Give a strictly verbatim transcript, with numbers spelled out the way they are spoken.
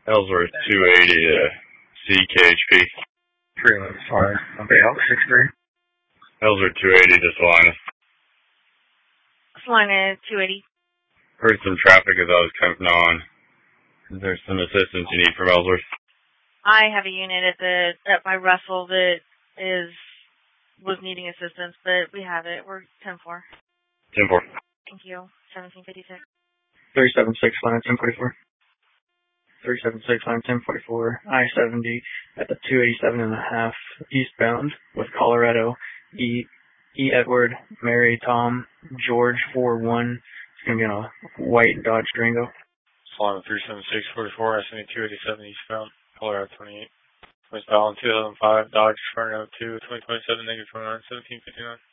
Ellsworth two eighty to C K H P. Freeland, fine. Okay, Elk six three. Ellsworth two eighty to Salinas. Salina two eighty. Heard some traffic as I was coming on. Is there some assistance you need from Ellsworth? I have a unit at the at my Russell that is was needing assistance, but we have it. We're ten four. ten four. Thank you. seventeen fifty-six. three seven six, line ten forty-four. three seven six, line ten forty-four. I seventy at the two eighty-seven and a half eastbound with Colorado. E. E. Edward, Mary, Tom, George four one. It's going to be on a white Dodge Durango. Salina three seven six forty-four, I seventy two eighty-seven eastbound, Colorado twenty-eight. Westbound two thousand five, Dodge Inferno two, twenty twenty-seven, negative twenty-nine, seventeen fifty-nine.